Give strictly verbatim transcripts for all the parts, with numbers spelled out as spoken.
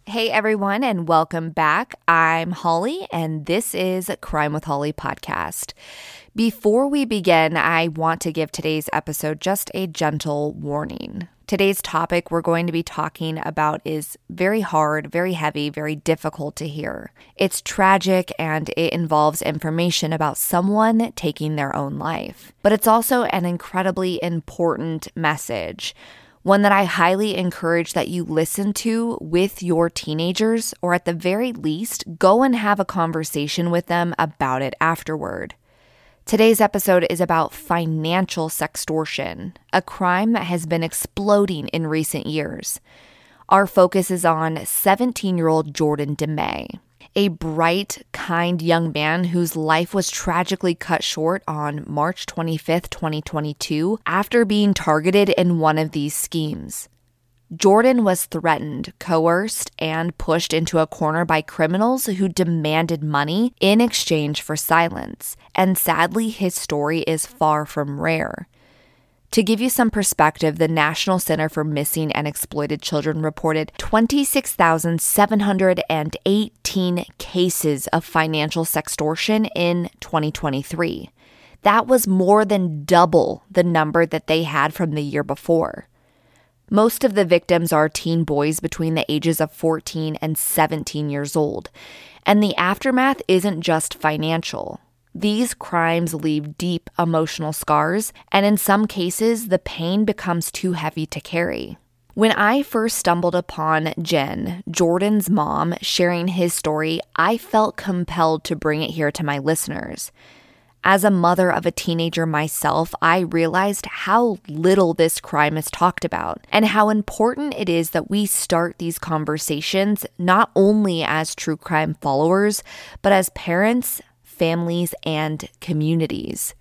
Hey everyone, and welcome back. I'm Holly, and this is Crime with Holly podcast. Before we begin, I want to give today's episode just a gentle warning. Today's topic we're going to be talking about is very hard, very heavy, very difficult to hear. It's tragic and it involves information about someone taking their own life. But it's also an incredibly important message. One that I highly encourage that you listen to with your teenagers, or at the very least, go and have a conversation with them about it afterward. Today's episode is about financial sextortion, a crime that has been exploding in recent years. Our focus is on seventeen-year-old Jordan DeMay, a bright, kind young man whose life was tragically cut short on March twenty-fifth, twenty twenty-two, after being targeted in one of these schemes. Jordan was threatened, coerced, and pushed into a corner by criminals who demanded money in exchange for silence, and sadly, his story is far from rare. To give you some perspective, the National Center for Missing and Exploited Children reported twenty-six thousand seven hundred eighteen cases of financial sextortion in twenty twenty-three. That was more than double the number that they had from the year before. Most of the victims are teen boys between the ages of fourteen and seventeen years old, and the aftermath isn't just financial. These crimes leave deep emotional scars, and in some cases, the pain becomes too heavy to carry. When I first stumbled upon Jen, Jordan's mom, sharing his story, I felt compelled to bring it here to my listeners. As a mother of a teenager myself, I realized how little this crime is talked about, and how important it is that we start these conversations not only as true crime followers, but as parents, families, and communities.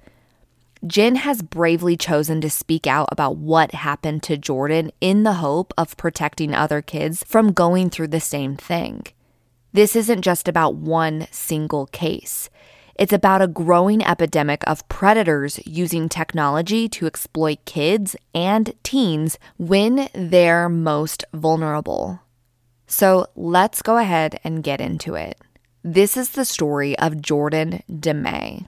Jen has bravely chosen to speak out about what happened to Jordan in the hope of protecting other kids from going through the same thing. This isn't just about one single case. It's about a growing epidemic of predators using technology to exploit kids and teens when they're most vulnerable. So let's go ahead and get into it. This is the story of Jordan DeMay.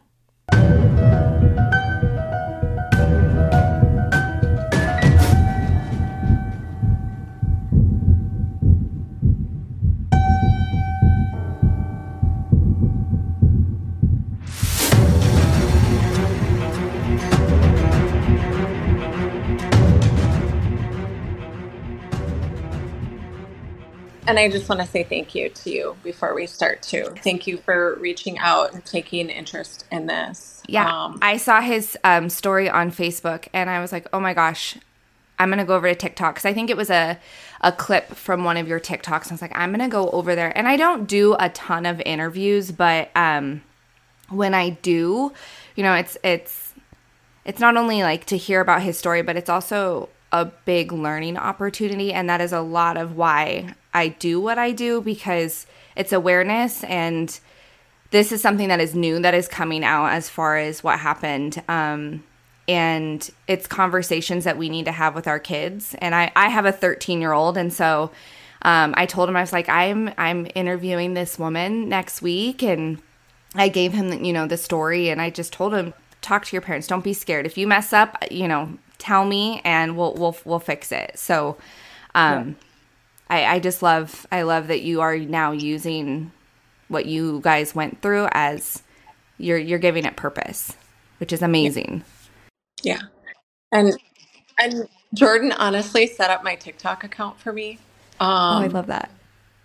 And I just want to say thank you to you before we start too. Thank you for reaching out and taking interest in this. Yeah, Um, I saw his um, story on Facebook, and I was like, oh my gosh, I'm going to go over to TikTok. Because I think it was a, a clip from one of your TikToks. I was like, I'm going to go over there. And I don't do a ton of interviews, but um, when I do, you know, it's it's it's not only like to hear about his story, but it's also a big learning opportunity. And that is a lot of why I do what I do, because it's awareness, and this is something that is new that is coming out as far as what happened. Um, and it's conversations that we need to have with our kids. And I, I have a thirteen year old. And so um, I told him, I was like, I'm, I'm interviewing this woman next week. And I gave him, you know, the story, and I just told him, talk to your parents. Don't be scared. If you mess up, you know, tell me and we'll, we'll, we'll fix it. So, um, yeah. I, I just love, I love that you are now using what you guys went through as you're, you're giving it purpose, which is amazing. Yeah. And, and Jordan honestly set up my TikTok account for me. Um, oh, I love that.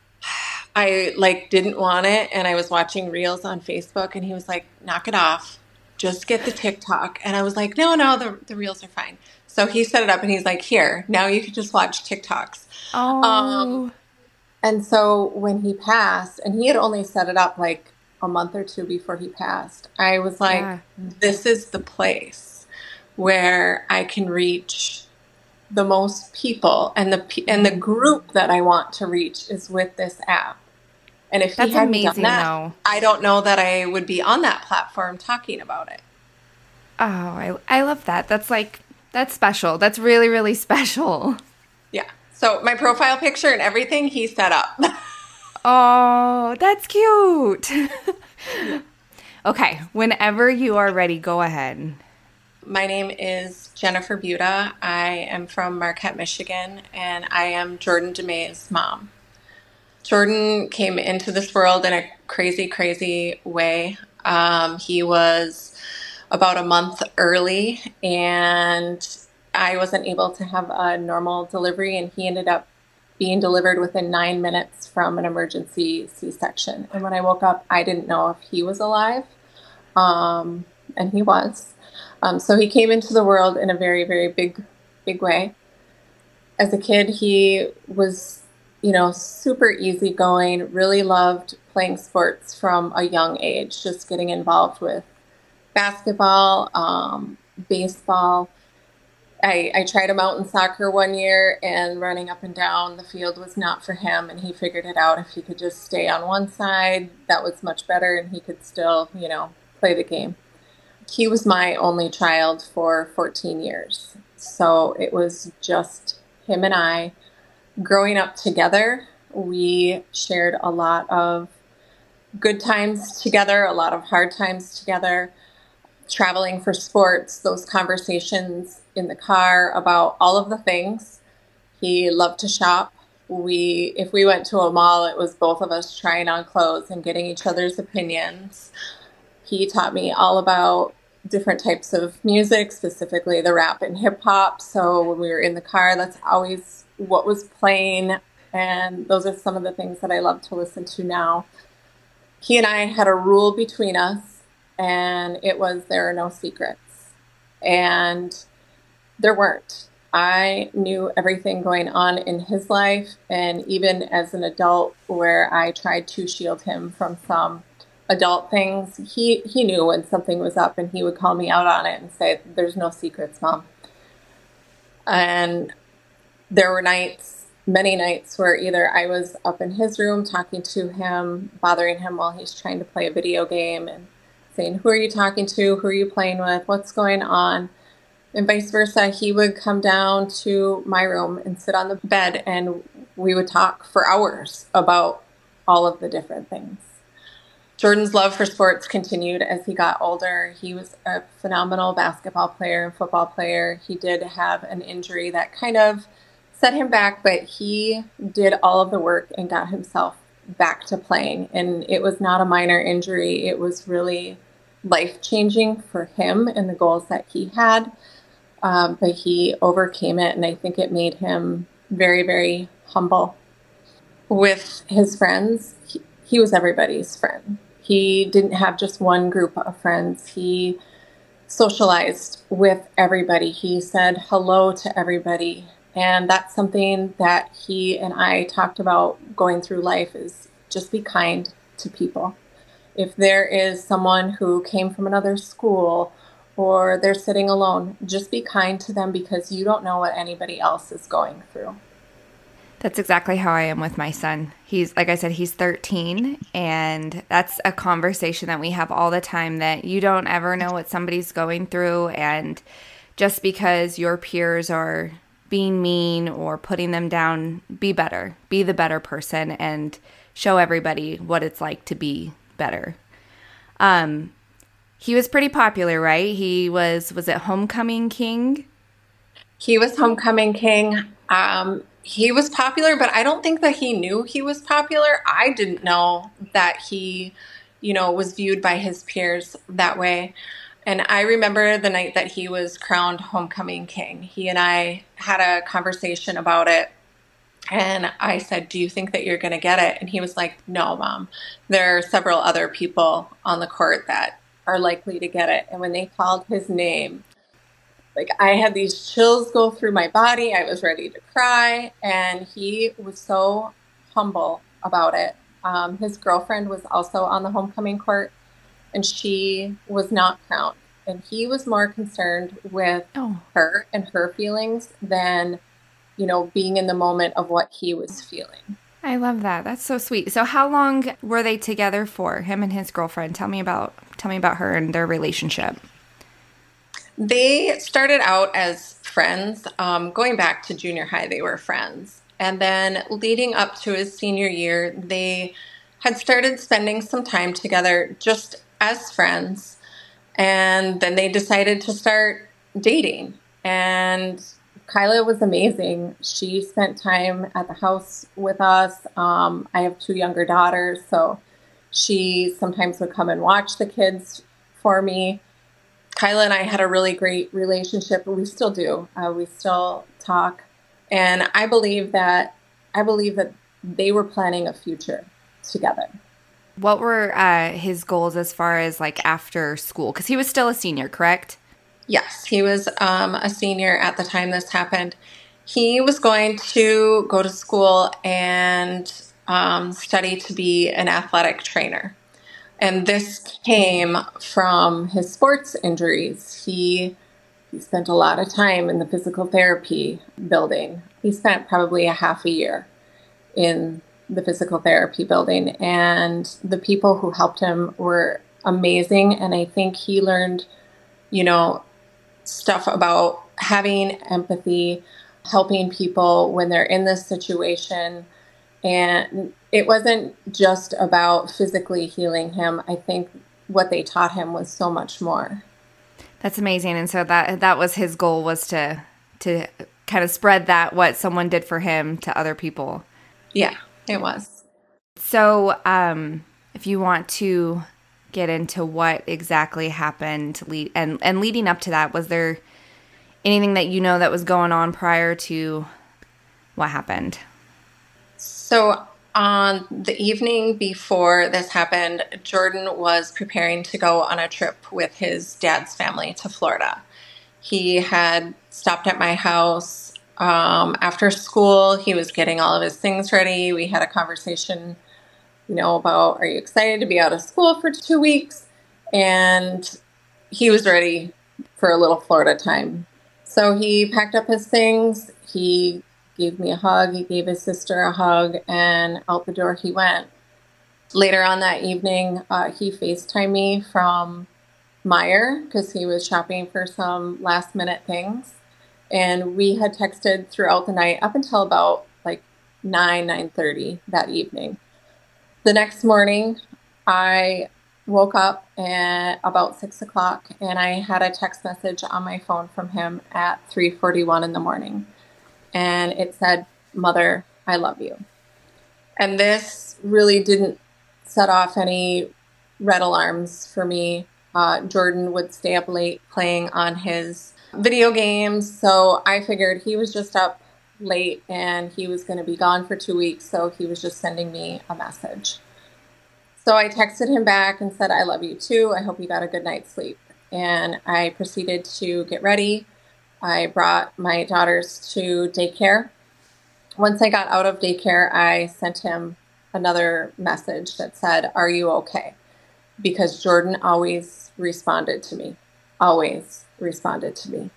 I like didn't want it. And I was watching reels on Facebook, and he was like, knock it off. Just get the TikTok. And I was like, no, no, the, the reels are fine. So he set it up, and he's like, here, now you can just watch TikToks. Oh. Um, and so when he passed, and he had only set it up like a month or two before he passed, I was like, yeah. This is the place where I can reach the most people, and the and the group that I want to reach is with this app. And if That's he hadn't amazing, done that, though. I don't know that I would be on that platform talking about it. Oh, I I love that. That's like, that's special. That's really, really special. Yeah. So my profile picture and everything he set up. Oh, that's cute. Okay, whenever you are ready, go ahead. My name is Jennifer Buda. I am from Marquette, Michigan, and I am Jordan DeMay's mom. Jordan came into this world in a crazy, crazy way. Um, he was about a month early, and I wasn't able to have a normal delivery, and he ended up being delivered within nine minutes from an emergency C-section. And when I woke up, I didn't know if he was alive, um, and he was. Um, so he came into the world in a very, very big, big way. As a kid, he was, you know, super easygoing, really loved playing sports from a young age, just getting involved with basketball, um, baseball. I, I tried a mountain soccer one year, and running up and down the field was not for him, and he figured it out. If he could just stay on one side, that was much better, and he could still, you know, play the game. He was my only child for fourteen years. So it was just him and I growing up together. We shared a lot of good times together, a lot of hard times together, traveling for sports, those conversations in the car about all of the things. He loved to shop. We, if we went to a mall, it was both of us trying on clothes and getting each other's opinions. He taught me all about different types of music, specifically the rap and hip hop. So when we were in the car, that's always what was playing. And those are some of the things that I love to listen to now. He and I had a rule between us, and it was there are no secrets. And there weren't. I knew everything going on in his life, and even as an adult, where I tried to shield him from some adult things, he, he knew when something was up, and he would call me out on it and say, "There's no secrets, Mom." And there were nights, many nights, where either I was up in his room talking to him, bothering him while he's trying to play a video game, and saying, "Who are you talking to? Who are you playing with? What's going on?" And vice versa. He would come down to my room and sit on the bed, and we would talk for hours about all of the different things. Jordan's love for sports continued as he got older. He was a phenomenal basketball player and football player. He did have an injury that kind of set him back, but he did all of the work and got himself back to playing. And it was not a minor injury. It was really life-changing for him and the goals that he had. Um, but he overcame it, and I think it made him very, very humble. With his friends, he, he was everybody's friend. He didn't have just one group of friends. He socialized with everybody. He said hello to everybody. And that's something that he and I talked about going through life, is just be kind to people. If there is someone who came from another school or they're sitting alone, just be kind to them, because you don't know what anybody else is going through. That's exactly how I am with my son. He's, like I said, he's thirteen, and that's a conversation that we have all the time, that you don't ever know what somebody's going through, and just because your peers are being mean or putting them down, be better. Be the better person and show everybody what it's like to be better. Um, he was pretty popular, right? He was, was it Homecoming King? He was Homecoming King. Um, he was popular, but I don't think that he knew he was popular. I didn't know that he, you know, was viewed by his peers that way. And I remember the night that he was crowned Homecoming King. He and I had a conversation about it. And I said, "Do you think that you're going to get it?" And he was like, "No, Mom. There are several other people on the court that are likely to get it." And when they called his name, like, I had these chills go through my body. I was ready to cry. And he was so humble about it. Um, his girlfriend was also on the homecoming court, and she was not crowned. And he was more concerned with oh. her and her feelings than, you know, being in the moment of what he was feeling. I love that. That's so sweet. So how long were they together for, him and his girlfriend? Tell me about, tell me about her and their relationship. They started out as friends. Um, going back to junior high, they were friends. And then leading up to his senior year, they had started spending some time together just as friends. And then they decided to start dating. And Kyla was amazing. She spent time at the house with us. Um, I have two younger daughters, so she sometimes would come and watch the kids for me. Kyla and I had a really great relationship, and we still do. Uh, we still talk. And I believe that I believe that they were planning a future together. What were uh, his goals as far as like after school? Because he was still a senior, correct? Yes, he was um, a senior at the time this happened. He was going to go to school and um, study to be an athletic trainer. And this came from his sports injuries. He, he spent a lot of time in the physical therapy building. He spent probably a half a year in the physical therapy building. And the people who helped him were amazing. And I think he learned, you know, stuff about having empathy, helping people when they're in this situation. And it wasn't just about physically healing him. I think what they taught him was so much more. That's amazing. And so that that was his goal, was to to kind of spread that, what someone did for him, to other people. Yeah, it was. So um, if you want to get into what exactly happened lead, and, and leading up to that, was there anything that you know that was going on prior to what happened? So on the evening before this happened, Jordan was preparing to go on a trip with his dad's family to Florida. He had stopped at my house um, after school. He was getting all of his things ready. We had a conversation, you know, about, are you excited to be out of school for two weeks? And he was ready for a little Florida time. So he packed up his things. He gave me a hug. He gave his sister a hug, and out the door he went. Later on that evening, uh, he FaceTimed me from Meijer because he was shopping for some last minute things. And we had texted throughout the night up until about like nine, nine thirty that evening. The next morning, I woke up at about six o'clock, and I had a text message on my phone from him at three forty-one in the morning. And it said, "Mother, I love you." And this really didn't set off any red alarms for me. Uh, Jordan would stay up late playing on his video games. So I figured he was just up late and he was going to be gone for two weeks. So he was just sending me a message. So I texted him back and said, "I love you too. I hope you got a good night's sleep." And I proceeded to get ready. I brought my daughters to daycare. Once I got out of daycare, I sent him another message that said, "Are you okay?" Because Jordan always responded to me, always responded to me.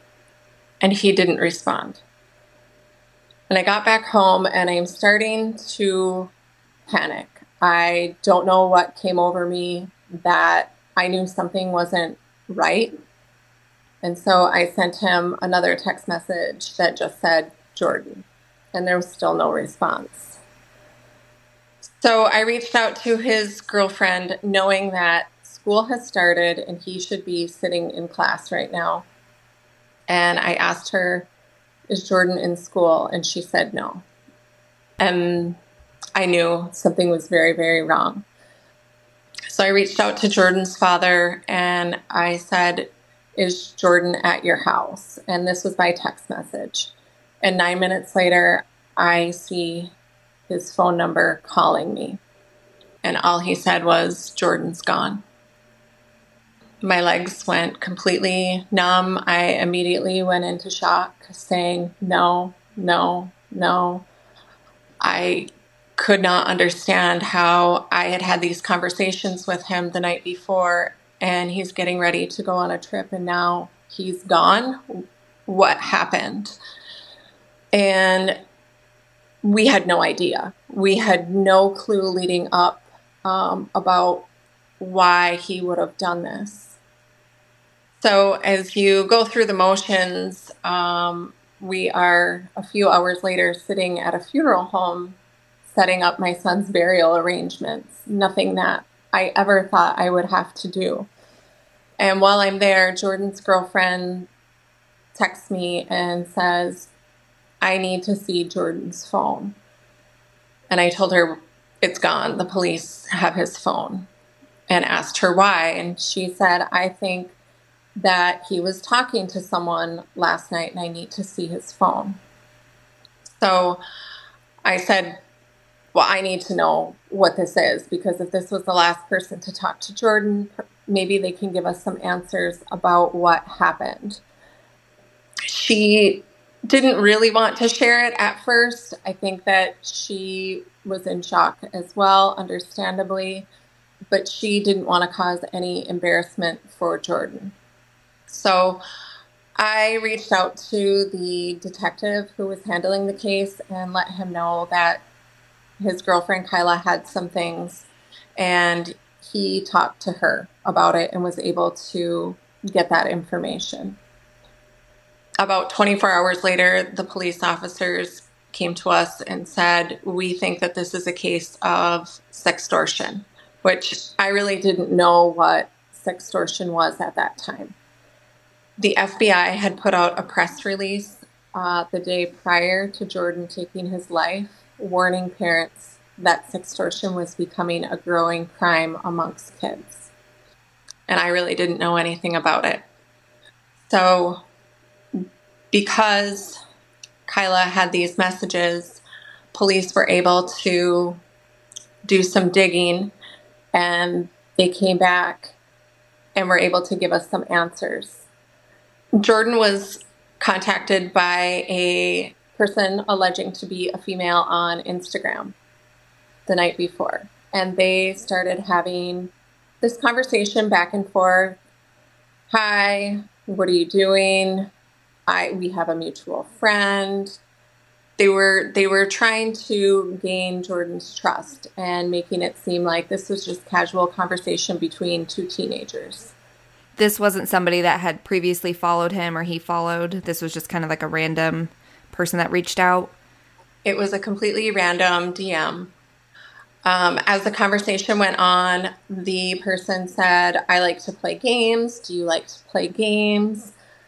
And he didn't respond. And I got back home and I'm starting to panic. I don't know what came over me, that I knew something wasn't right. And so I sent him another text message that just said, "Jordan." And there was still no response. So I reached out to his girlfriend knowing that school has started and he should be sitting in class right now. And I asked her, "Is Jordan in school?" And she said no. And I knew something was very, very wrong. So I reached out to Jordan's father and I said, "Is Jordan at your house?" And this was by text message. And nine minutes later, I see his phone number calling me. And all he said was, "Jordan's gone." My legs went completely numb. I immediately went into shock, saying, "No, no, no." I could not understand how I had had these conversations with him the night before, and he's getting ready to go on a trip, and now he's gone. What happened? And we had no idea. We had no clue leading up um, about why he would have done this. So as you go through the motions, um, we are a few hours later sitting at a funeral home setting up my son's burial arrangements. Nothing that I ever thought I would have to do. And while I'm there, Jordan's girlfriend texts me and says, I need to see Jordan's phone. And I told her, it's gone. The police have his phone. And asked her why. And she said, I think that he was talking to someone last night and I need to see his phone. So I said, well, I need to know what this is, because if this was the last person to talk to Jordan, maybe they can give us some answers about what happened. She didn't really want to share it at first. I think that she was in shock as well, understandably, but she didn't want to cause any embarrassment for Jordan. So I reached out to the detective who was handling the case and let him know that his girlfriend Kyla had some things, and he talked to her about it and was able to get that information. About twenty-four hours later, the police officers came to us and said, we think that this is a case of sextortion, which I really didn't know what sextortion was at that time. The F B I had put out a press release uh, the day prior to Jordan taking his life, warning parents that sextortion was becoming a growing crime amongst kids. And I really didn't know anything about it. So because Kyla had these messages, police were able to do some digging, and they came back and were able to give us some answers. Jordan was contacted by a person alleging to be a female on Instagram the night before. And they started having this conversation back and forth. Hi, what are you doing? I we have a mutual friend. They were they were trying to gain Jordan's trust and making it seem like this was just casual conversation between two teenagers. This wasn't somebody that had previously followed him or he followed. This was just kind of like a random person that reached out. It was a completely random D M. Um, as the conversation went on, the person said, I like to play games. Do you like to play games?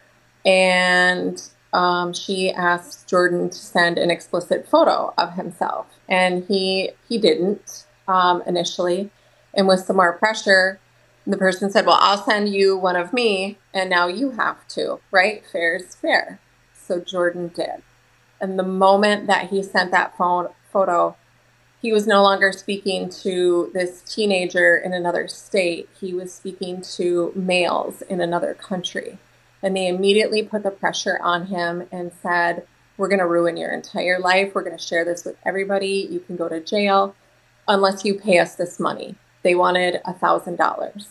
And um, she asked Jordan to send an explicit photo of himself. And he he didn't um, initially. And with some more pressure, the person said, well, I'll send you one of me, and now you have to, right? Fair is fair. So Jordan did. And the moment that he sent that phone photo, he was no longer speaking to this teenager in another state. He was speaking to males in another country. And they immediately put the pressure on him and said, we're going to ruin your entire life. We're going to share this with everybody. You can go to jail unless you pay us this money. They wanted one thousand dollars.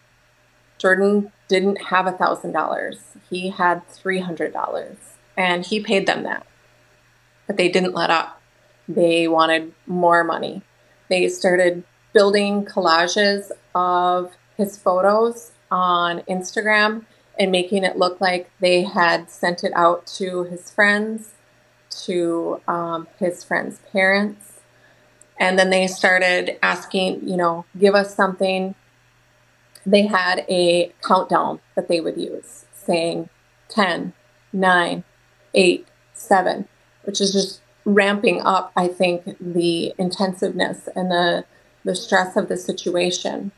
Jordan didn't have one thousand dollars. He had three hundred dollars, and he paid them that. But they didn't let up. They wanted more money. They started building collages of his photos on Instagram and making it look like they had sent it out to his friends, to um, his friends' parents. And then they started asking, you know, give us something. They had a countdown that they would use saying ten, nine, eight, seven, which is just ramping up, I think, the intensiveness and the, the stress of the situation.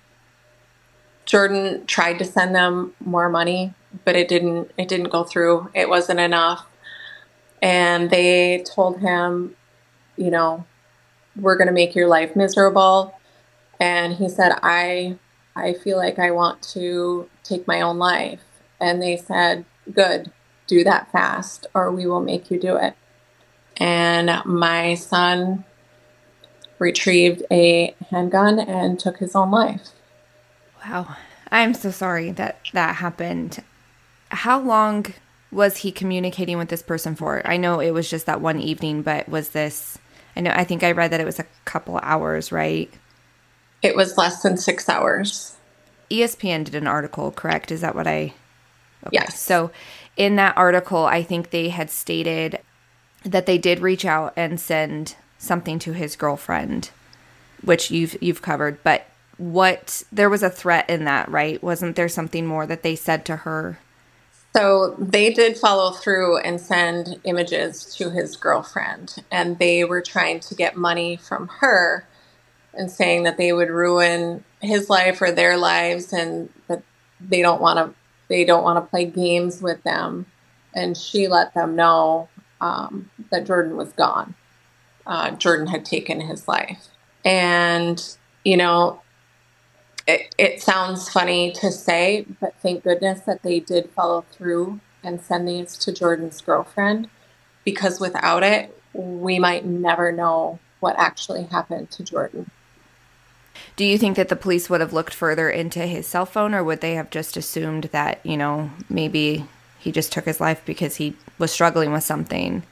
Jordan tried to send them more money, but it didn't, it didn't go through. It wasn't enough. And they told him, you know, we're going to make your life miserable. And he said, I, I feel like I want to take my own life. And they said, good, do that fast or we will make you do it. And my son retrieved a handgun and took his own life. Wow. I'm so sorry that that happened. How long was he communicating with this person for? I know it was just that one evening, but was this, I know, I think I read that it was a couple hours, right? It was less than six hours. E S P N did an article, correct? Is that what I... Okay. Yes. So in that article, I think they had stated that they did reach out and send something to his girlfriend, which you've you've covered. But what there was a threat in that, right? Wasn't there something more that they said to her? So they did follow through and send images to his girlfriend, and they were trying to get money from her and saying that they would ruin his life or their lives, and that they don't want to they don't want to play games with them. And she let them know um, that Jordan was gone. Uh, Jordan had taken his life, and you know. It, it sounds funny to say, but thank goodness that they did follow through and send these to Jordan's girlfriend, because without it, we might never know what actually happened to Jordan. Do you think that the police would have looked further into his cell phone, or would they have just assumed that, you know, maybe he just took his life because he was struggling with something?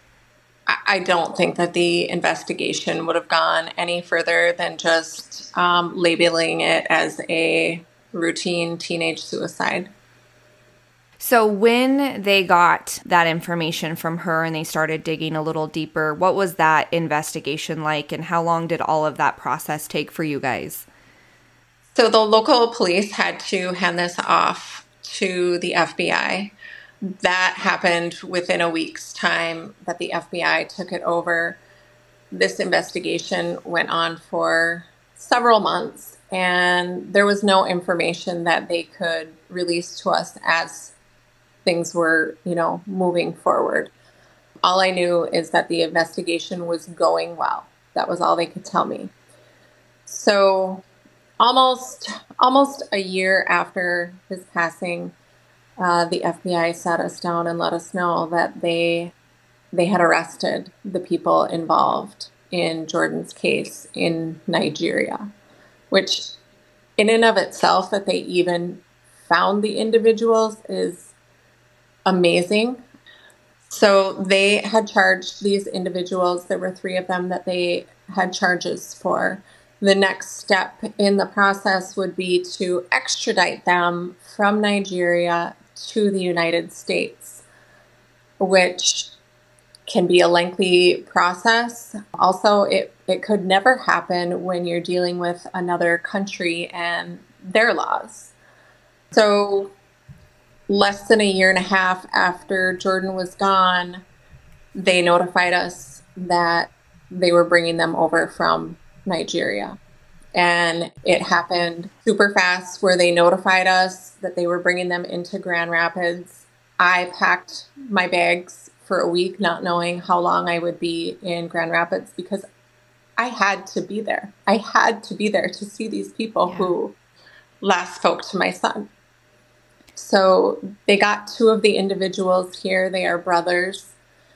I don't think that the investigation would have gone any further than just um, labeling it as a routine teenage suicide. So when they got that information from her and they started digging a little deeper, what was that investigation like, and how long did all of that process take for you guys? So the local police had to hand this off to the F B I. That happened within a week's time that the F B I took it over. This investigation went on for several months, and there was no information that they could release to us as things were, you know, moving forward. All I knew is that the investigation was going well. That was all they could tell me. So almost almost a year after his passing, Uh, the F B I sat us down and let us know that they they had arrested the people involved in Jordan's case in Nigeria, which in and of itself, that they even found the individuals is amazing. So they had charged these individuals. There were three of them that they had charges for. The next step in the process would be to extradite them from Nigeria to the United States, which can be a lengthy process. Also, it, it could never happen when you're dealing with another country and their laws. So less than a year and a half after Jordan was gone, they notified us that they were bringing them over from Nigeria. And it happened super fast, where they notified us that they were bringing them into Grand Rapids. I packed my bags for a week, not knowing how long I would be in Grand Rapids, because I had to be there. I had to be there to see these people yeah. who last spoke to my son. So they got two of the individuals here. They are brothers,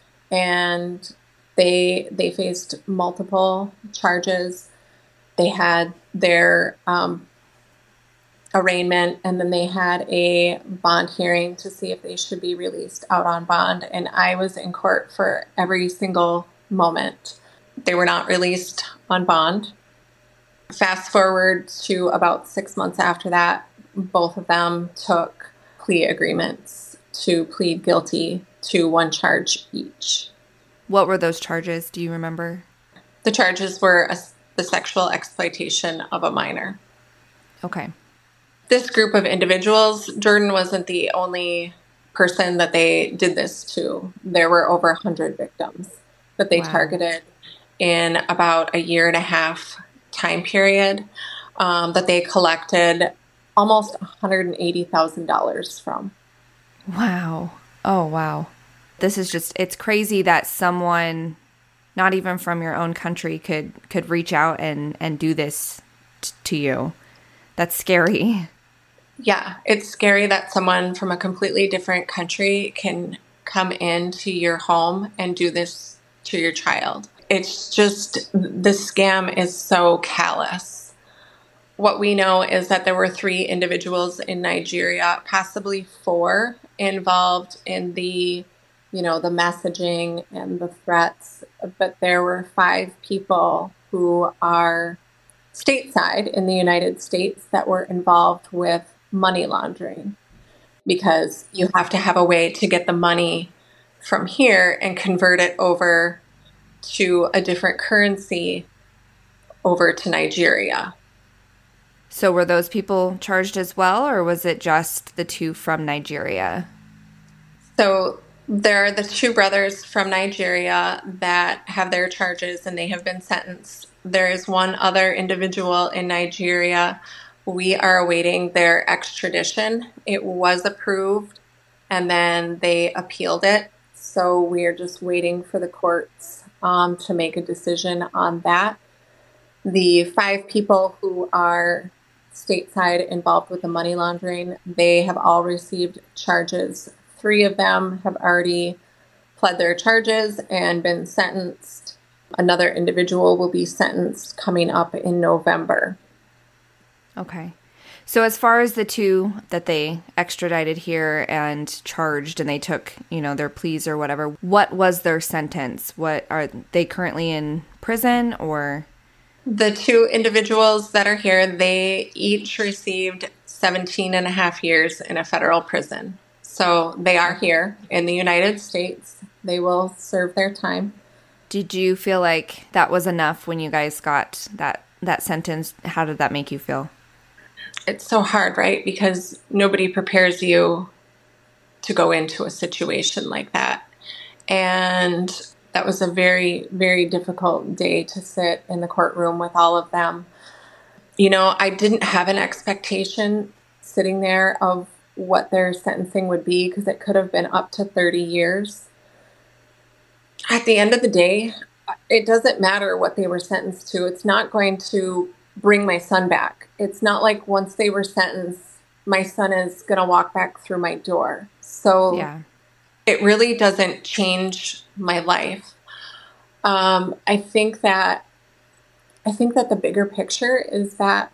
and they they faced multiple charges. They had their um, arraignment, and then they had a bond hearing to see if they should be released out on bond. And I was in court for every single moment. They were not released on bond. Fast forward to about six months after that, both of them took plea agreements to plead guilty to one charge each. What were those charges? Do you remember? The charges were a the sexual exploitation of a minor. Okay. This group of individuals, Jordan wasn't the only person that they did this to. There were over one hundred victims that they wow. targeted in about a year and a half time period, um, that they collected almost one hundred eighty thousand dollars from. Wow. Oh, wow. This is just, it's crazy that someone, not even from your own country, could could reach out and, and do this t- to you. That's scary. Yeah, it's scary that someone from a completely different country can come into your home and do this to your child. It's just, the scam is so callous. What we know is that there were three individuals in Nigeria, possibly four, involved in the you know, the messaging and the threats, but there were five people who are stateside in the United States that were involved with money laundering. because you have to have a way to get the money from here and convert it over to a different currency over to Nigeria. So were those people charged as well, or was it just the two from Nigeria? So there are the two brothers from Nigeria that have their charges and they have been sentenced. There is one other individual in Nigeria. We are awaiting their extradition. It was approved and then they appealed it. So we are just waiting for the courts um, to make a decision on that. The five people who are stateside involved with the money laundering, they have all received charges. Three of them have already pled their charges and been sentenced. Another individual will be sentenced coming up in November. Okay. So as far as the two that they extradited here and charged and they took, you know, their pleas or whatever, what was their sentence? What are they currently in prison or? The two individuals that are here, they each received seventeen and a half years in a federal prison. So they are here in the United States. They will serve their time. Did you feel like that was enough when you guys got that, that sentence? How did that make you feel? It's so hard, right? Because nobody prepares you to go into a situation like that. And that was a very, very difficult day to sit in the courtroom with all of them. You know, I didn't have an expectation sitting there of what their sentencing would be because it could have been up to thirty years. At the end of the day, it doesn't matter what they were sentenced to. It's not going to bring my son back. It's not like once they were sentenced, my son is going to walk back through my door. So yeah. It really doesn't change my life. Um, I think that I think that the bigger picture is that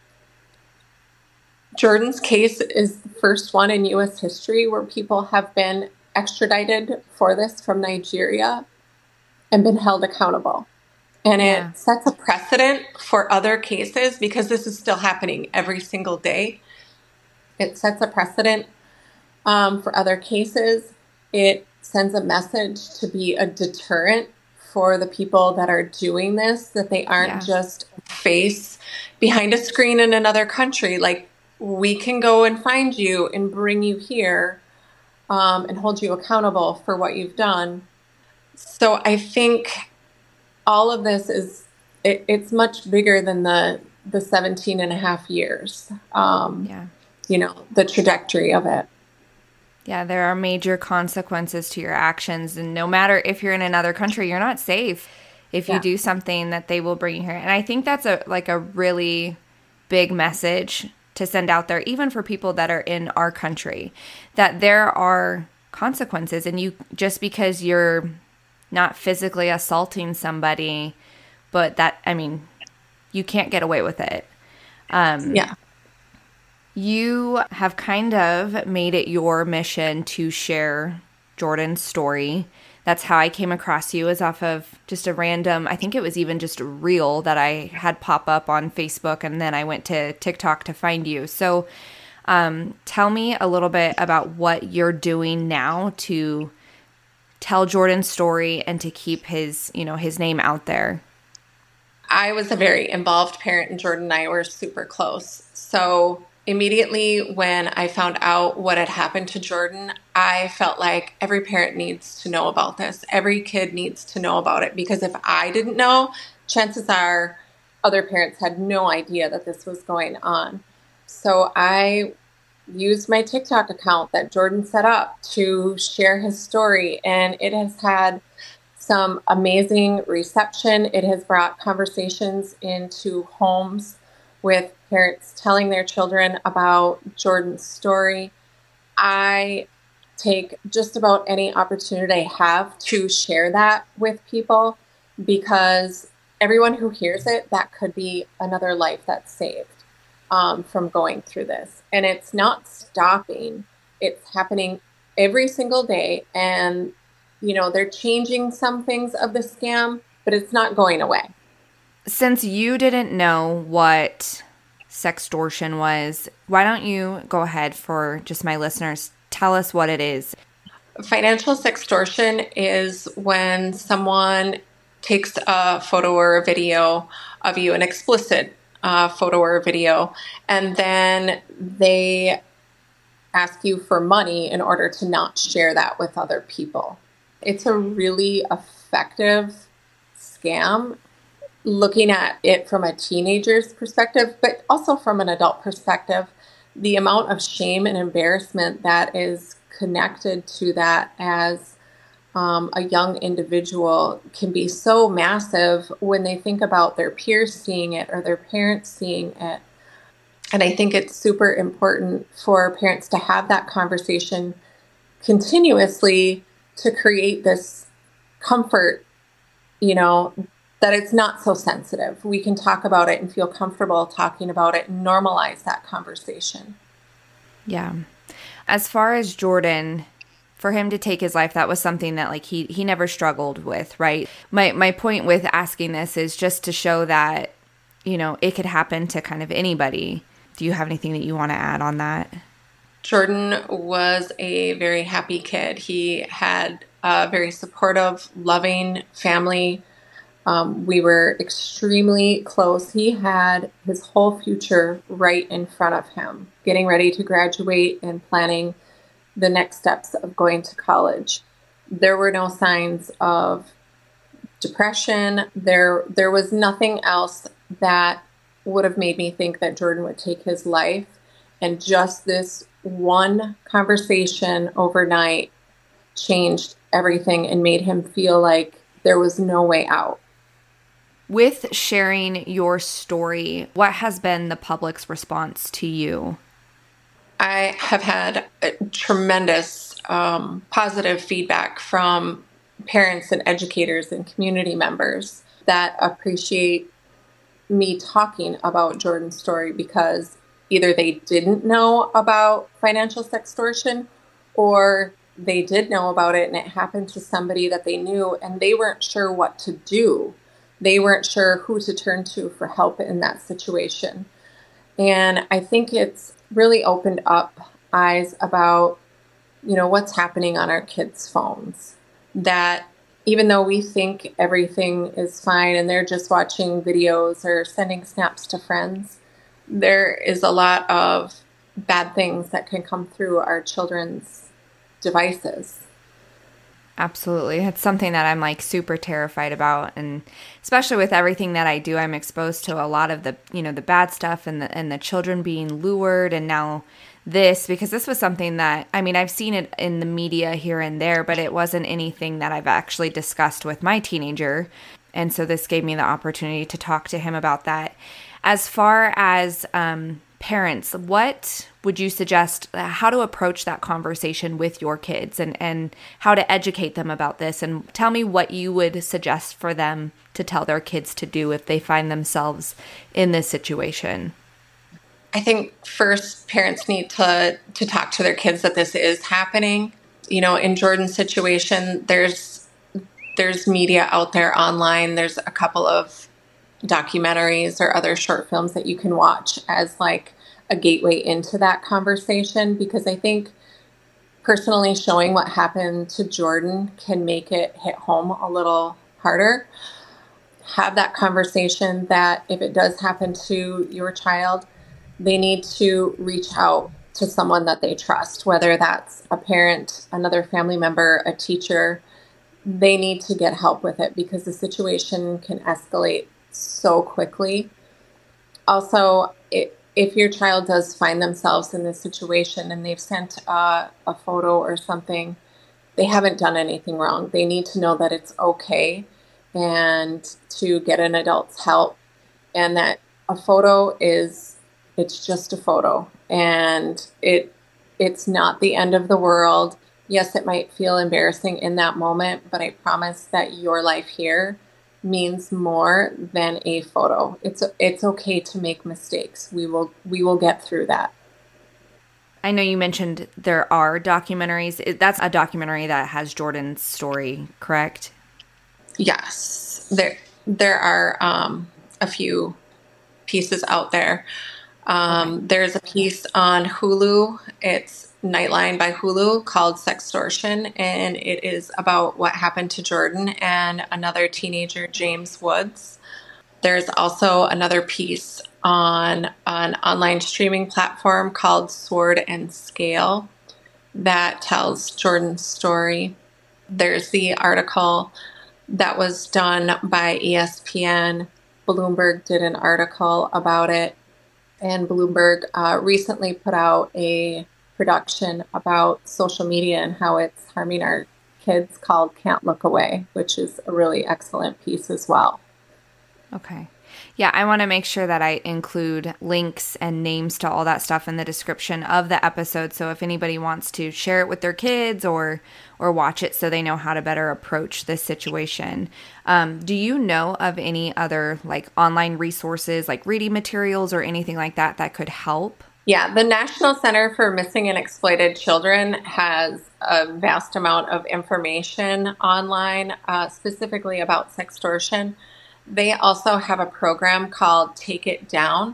Jordan's case is the first one in U S history where people have been extradited for this from Nigeria and been held accountable. And yeah. It sets a precedent for other cases because this is still happening every single day. It sets a precedent um, for other cases. It sends a message to be a deterrent for the people that are doing this, that they aren't yeah. just a face behind a screen in another country. Like, we can go and find you and bring you here um, and hold you accountable for what you've done. So I think all of this is, it, it's much bigger than the, the seventeen and a half years, um, yeah. you know, the trajectory of it. Yeah, there are major consequences to your actions. And no matter if you're in another country, you're not safe if you yeah. do something that they will bring you here. And I think that's a like a really big message to send out there, even for people that are in our country, that there are consequences. And you just because you're not physically assaulting somebody, but that, I mean, you can't get away with it. Um, yeah. You have kind of made it your mission to share Jordan's story. That's how I came across you, is off of just a random, I think it was even just a reel that I had pop up on Facebook, and then I went to TikTok to find you. So um, tell me a little bit about what you're doing now to tell Jordan's story and to keep his, you know, his name out there. I was a very involved parent, and Jordan and I were super close. So immediately when I found out what had happened to Jordan, I felt like every parent needs to know about this. Every kid needs to know about it, because if I didn't know, chances are other parents had no idea that this was going on. So I used my TikTok account that Jordan set up to share his story, and it has had some amazing reception. It has brought conversations into homes with parents telling their children about Jordan's story. I take just about any opportunity I have to share that with people, because everyone who hears it, that could be another life that's saved um, from going through this. And it's not stopping. It's happening every single day. And, you know, they're changing some things of the scam, but it's not going away. Since you didn't know what sextortion was. Why don't you go ahead for just my listeners, tell us what it is. Financial sextortion is when someone takes a photo or a video of you, an explicit uh, photo or a video, and then they ask you for money in order to not share that with other people. It's a really effective scam, looking at it from a teenager's perspective, but also from an adult perspective. The amount of shame and embarrassment that is connected to that as um, a young individual can be so massive when they think about their peers seeing it or their parents seeing it. And I think it's super important for parents to have that conversation continuously to create this comfort, you know, that it's not so sensitive. We can talk about it and feel comfortable talking about it and normalize that conversation. Yeah. As far as Jordan, for him to take his life, that was something that like he he never struggled with, right? My my point with asking this is just to show that, you know, it could happen to kind of anybody. Do you have anything that you want to add on that? Jordan was a very happy kid. He had a very supportive, loving family. Um, we were extremely close. He had his whole future right in front of him, getting ready to graduate and planning the next steps of going to college. There were no signs of depression. There, there was nothing else that would have made me think that Jordan would take his life. And just this one conversation overnight changed everything and made him feel like there was no way out. With sharing your story, what has been the public's response to you? I have had a tremendous um, positive feedback from parents and educators and community members that appreciate me talking about Jordan's story, because either they didn't know about financial sextortion or they did know about it and it happened to somebody that they knew and they weren't sure what to do. They weren't sure who to turn to for help in that situation. And I think it's really opened up eyes about, you know, what's happening on our kids' phones. That even though we think everything is fine and they're just watching videos or sending snaps to friends, there is a lot of bad things that can come through our children's devices. Absolutely. It's something that I'm like super terrified about. And especially with everything that I do, I'm exposed to a lot of the, you know, the bad stuff and the, and the children being lured. And now this, because this was something that, I mean, I've seen it in the media here and there, but it wasn't anything that I've actually discussed with my teenager. And so this gave me the opportunity to talk to him about that. As far as um, parents, what would you suggest, how to approach that conversation with your kids and, and how to educate them about this? And tell me what you would suggest for them to tell their kids to do if they find themselves in this situation. I think first parents need to, to talk to their kids that this is happening. You know, in Jordan's situation, there's there's media out there online. There's a couple of documentaries or other short films that you can watch as like a gateway into that conversation, because I think personally showing what happened to Jordan can make it hit home a little harder. Have that conversation that if it does happen to your child, they need to reach out to someone that they trust, whether that's a parent, another family member, a teacher. They need to get help with it because the situation can escalate so quickly. Also, it, if your child does find themselves in this situation and they've sent a, a photo or something, they haven't done anything wrong. They need to know that it's okay and to get an adult's help, and that a photo is, it's just a photo and it it's not the end of the world. Yes, it might feel embarrassing in that moment, but I promise that your life here means more than a photo. It's it's okay to make mistakes. We will we will get through that. I know you mentioned there are documentaries. That's a documentary that has Jordan's story, correct? Yes, there there are um, a few pieces out there. Um, Okay. there's a piece on Hulu. It's Nightline by Hulu called Sextortion, and it is about what happened to Jordan and another teenager, James Woods. There's also another piece on an online streaming platform called Sword and Scale that tells Jordan's story. There's the article that was done by E S P N. Bloomberg did an article about it, and Bloomberg uh, recently put out a production about social media and how it's harming our kids called Can't Look Away, which is a really excellent piece as well. Okay. Yeah, I want to make sure that I include links and names to all that stuff in the description of the episode. So if anybody wants to share it with their kids or or watch it so they know how to better approach this situation. Um, do you know of any other like online resources, like reading materials or anything like that that could help? Yeah, the National Center for Missing and Exploited Children has a vast amount of information online, uh, specifically about sextortion. They also have a program called Take It Down.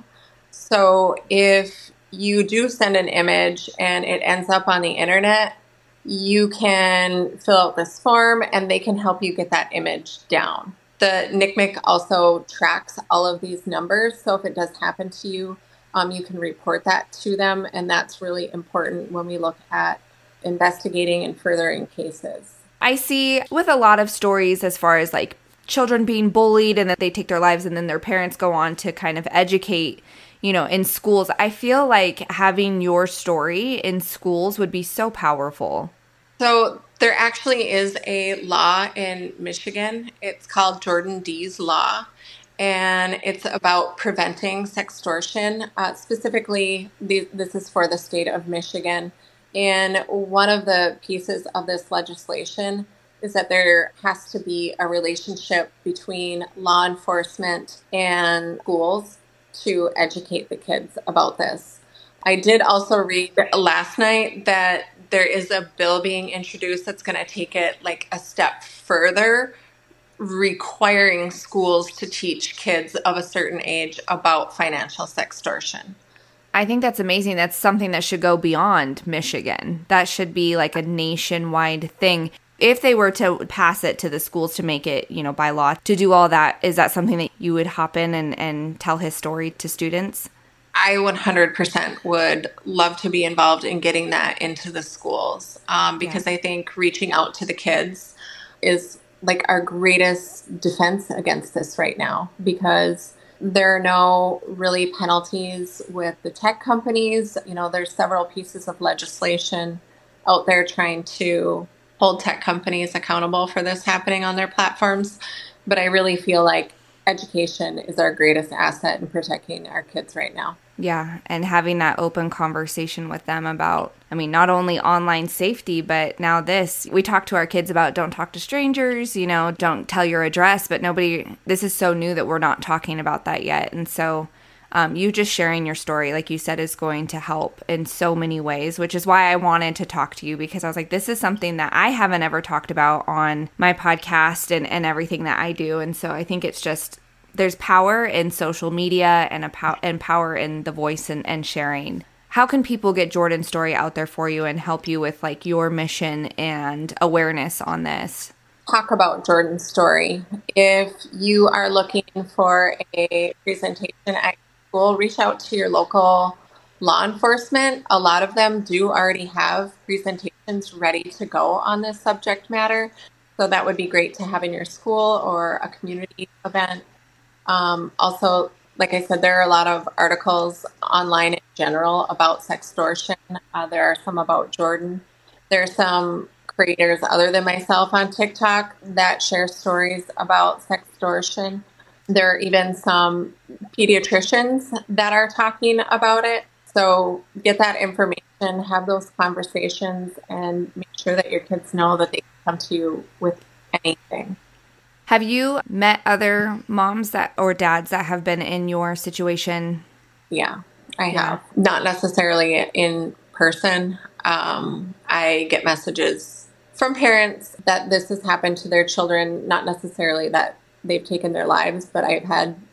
So if you do send an image and it ends up on the internet, you can fill out this form and they can help you get that image down. The N C M E C also tracks all of these numbers. So if it does happen to you, um, you can report that to them. And that's really important when we look at investigating and furthering cases. I see with a lot of stories as far as like children being bullied and that they take their lives and then their parents go on to kind of educate, you know, in schools. I feel like having your story in schools would be so powerful. So there actually is a law in Michigan. It's called Jordan Dees Law, and it's about preventing sextortion. Uh, specifically, the, this is for the state of Michigan. And one of the pieces of this legislation is that there has to be a relationship between law enforcement and schools to educate the kids about this. I did also read last night that there is a bill being introduced that's going to take it like a step further, requiring schools to teach kids of a certain age about financial sextortion. I think that's amazing. That's something that should go beyond Michigan. That should be like a nationwide thing. If they were to pass it to the schools to make it, you know, by law, to do all that, is that something that you would hop in and, and tell his story to students? I one hundred percent would love to be involved in getting that into the schools um, because yeah. I think reaching out to the kids is like our greatest defense against this right now, because there are no really penalties with the tech companies. You know, there's several pieces of legislation out there trying to hold tech companies accountable for this happening on their platforms. But I really feel like education is our greatest asset in protecting our kids right now. Yeah, and having that open conversation with them about, I mean, not only online safety, but now this. We talk to our kids about don't talk to strangers, you know, don't tell your address, but nobody, this is so new that we're not talking about that yet. And so um, you just sharing your story, like you said, is going to help in so many ways, which is why I wanted to talk to you, because I was like, this is something that I haven't ever talked about on my podcast and, and everything that I do. And so I think it's just, there's power in social media and a pow- and power in the voice and, and sharing. How can people get Jordan's story out there for you and help you with like your mission and awareness on this? Talk about Jordan's story. If you are looking for a presentation at school, reach out to your local law enforcement. A lot of them do already have presentations ready to go on this subject matter. So that would be great to have in your school or a community event. Um, also, like I said, there are a lot of articles online in general about sextortion. Uh, there are some about Jordan. There are some creators other than myself on TikTok that share stories about sextortion. There are even some pediatricians that are talking about it. So get that information, have those conversations, and make sure that your kids know that they can come to you with anything. Have you met other moms that or dads that have been in your situation? Yeah, I have. Yeah. Not necessarily in person. Um, I get messages from parents that this has happened to their children, not necessarily that they've taken their lives, but I've had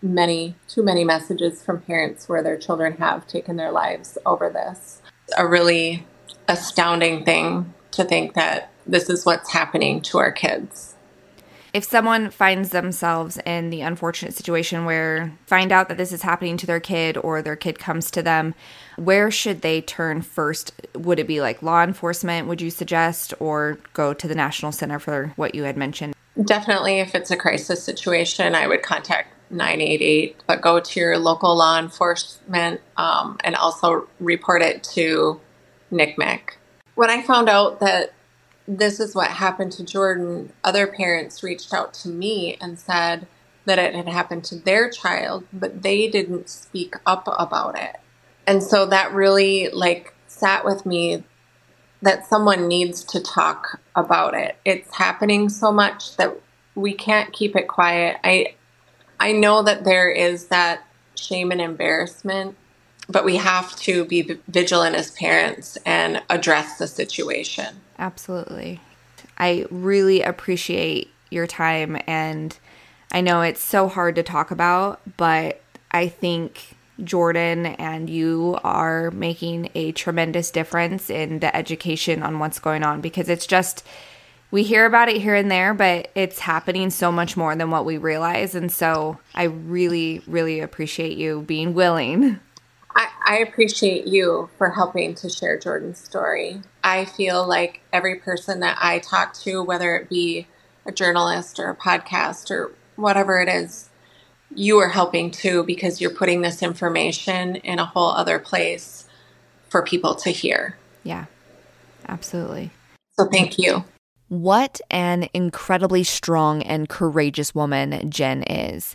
many, too many messages from parents where their children have taken their lives over this. It's a really astounding thing to think that this is what's happening to our kids. If someone finds themselves in the unfortunate situation where find out that this is happening to their kid or their kid comes to them, where should they turn first? Would it be like law enforcement, would you suggest, or go to the National Center for what you had mentioned? Definitely, if it's a crisis situation, I would contact nine eight eight, but go to your local law enforcement um, and also report it to N C M E C. When I found out that this is what happened to Jordan, other parents reached out to me and said that it had happened to their child, but they didn't speak up about it. And so that really like sat with me that someone needs to talk about it. It's happening so much that we can't keep it quiet. I I know that there is that shame and embarrassment, but we have to be vigilant as parents and address the situation. Absolutely. I really appreciate your time, and I know it's so hard to talk about, but I think Jordan and you are making a tremendous difference in the education on what's going on, because it's just, we hear about it here and there, but it's happening so much more than what we realize. And so I really, really appreciate you being willing. I, I appreciate you for helping to share Jordan's story. I feel like every person that I talk to, whether it be a journalist or a podcast or whatever it is, you are helping too, because you're putting this information in a whole other place for people to hear. Yeah, absolutely. So thank you. What an incredibly strong and courageous woman Jen is.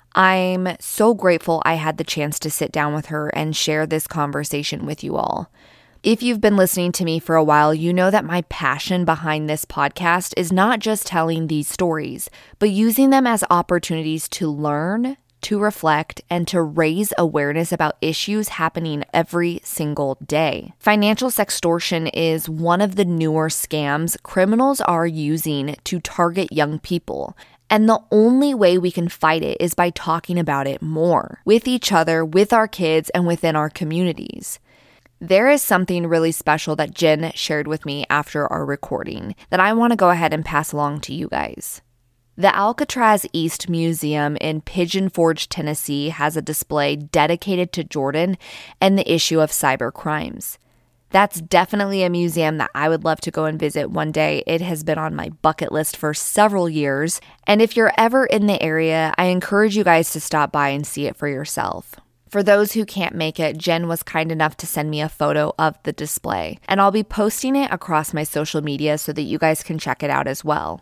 I'm so grateful I had the chance to sit down with her and share this conversation with you all. If you've been listening to me for a while, you know that my passion behind this podcast is not just telling these stories, but using them as opportunities to learn, to reflect, and to raise awareness about issues happening every single day. Financial sextortion is one of the newer scams criminals are using to target young people. And the only way we can fight it is by talking about it more with each other, with our kids, and within our communities. There is something really special that Jen shared with me after our recording that I want to go ahead and pass along to you guys. The Alcatraz East Museum in Pigeon Forge, Tennessee has a display dedicated to Jordan and the issue of cyber crimes. That's definitely a museum that I would love to go and visit one day. It has been on my bucket list for several years. And if you're ever in the area, I encourage you guys to stop by and see it for yourself. For those who can't make it, Jen was kind enough to send me a photo of the display, and I'll be posting it across my social media so that you guys can check it out as well.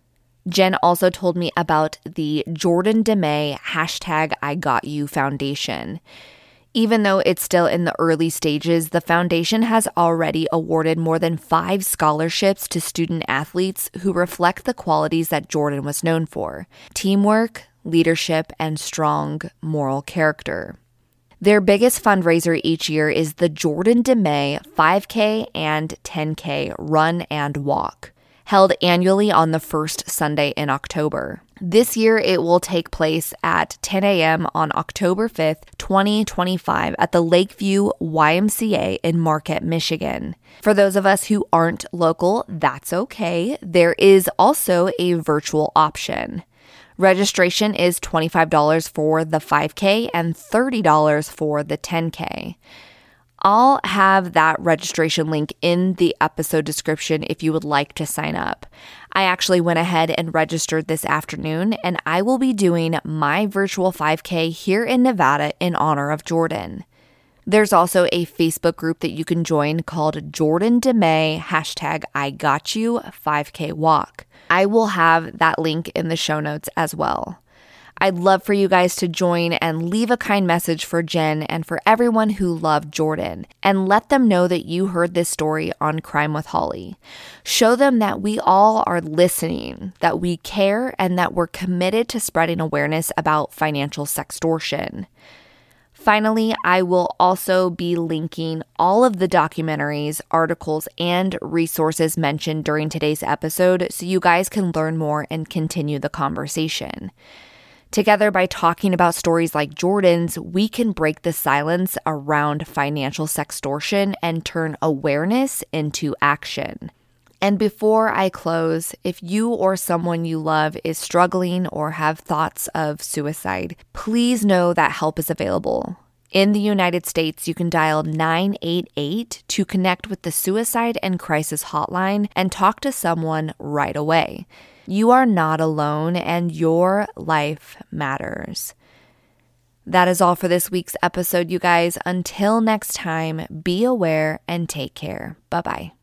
Jen also told me about the Jordan DeMay hashtag I Got You Foundation. Even though it's still in the early stages, the foundation has already awarded more than five scholarships to student athletes who reflect the qualities that Jordan was known for: teamwork, leadership, and strong moral character. Their biggest fundraiser each year is the Jordan DeMay five K and ten K Run and Walk, held annually on the first Sunday in October. This year, it will take place at ten a.m. on October fifth, twenty twenty-five at the Lakeview Y M C A in Marquette, Michigan. For those of us who aren't local, that's okay. There is also a virtual option. Registration is twenty-five dollars for the five K and thirty dollars for the ten K. I'll have that registration link in the episode description if you would like to sign up. I actually went ahead and registered this afternoon, and I will be doing my virtual five K here in Nevada in honor of Jordan. There's also a Facebook group that you can join called Jordan DeMay hashtag I Got You five K Walk. I will have that link in the show notes as well. I'd love for you guys to join and leave a kind message for Jen and for everyone who loved Jordan, and let them know that you heard this story on Crime with Holly. Show them that we all are listening, that we care, and that we're committed to spreading awareness about financial sextortion. Finally, I will also be linking all of the documentaries, articles, and resources mentioned during today's episode so you guys can learn more and continue the conversation. Together, by talking about stories like Jordan's, we can break the silence around financial sextortion and turn awareness into action. And before I close, if you or someone you love is struggling or have thoughts of suicide, please know that help is available. In the United States, you can dial nine eight eight to connect with the Suicide and Crisis Hotline and talk to someone right away. You are not alone, and your life matters. That is all for this week's episode, you guys. Until next time, be aware and take care. Bye-bye.